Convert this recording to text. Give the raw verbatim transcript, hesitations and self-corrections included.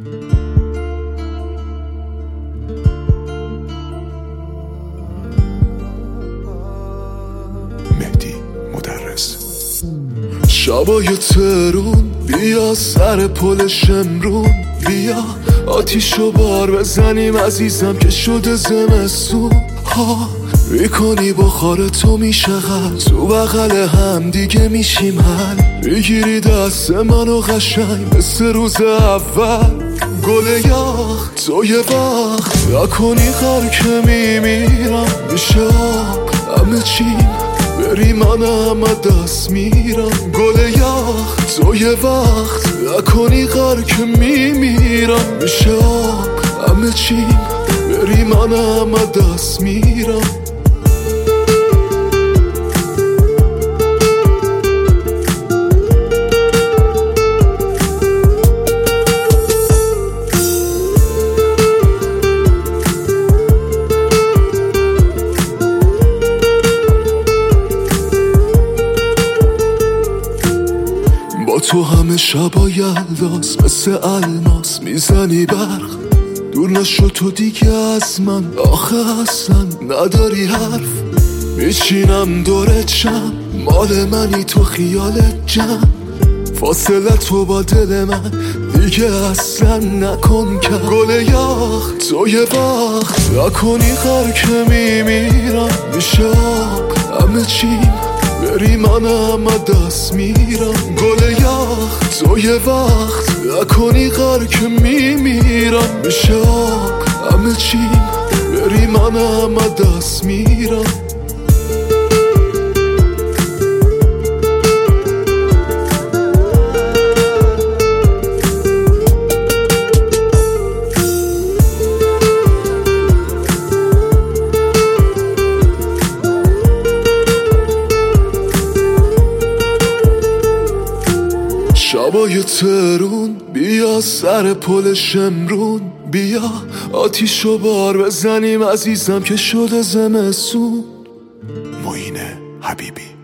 مهدی مدرس. شبای ترون بیا سر پل شمرون، بیا آتیشو بار بزنیم عزیزم که شده زمستون. ها میکنی بخار تو میشه غل، تو بغل هم دیگه میشیم حل. میگیری دست منو قشنگ مثل روز اول. گل یاخ تو یه وقت نکنی غر که میمیرم، میشه آب همه چیم بری من همه دست میرم. گل یاخ تو یه وقت نکنی غر که میمیرم، میشه آب همه چیم بری من همه دست میرم. با تو همه شبا یلداز مثل الماس میزنی برق. دور نشو تو دیگه از من، آخه اصلا نداری حرف. میچینم دورت شم، مال منی تو خیالت جمع. فاصله تو با دل من دیگه اصلا نکن که. گل یاخ تو یه وقت نکنی غر که میمیرم، میشه آب همه چیم بری من همه دست میرم. گل یاخ تو یه وقت نکنی غر که میمیرم، میشه آب همه چیم بری من همه دست میرم. شبای ترون بیا سر پل شمرون، بیا آتیشو بار بزنیم عزیزم که شده زمستون. معین حبیبی.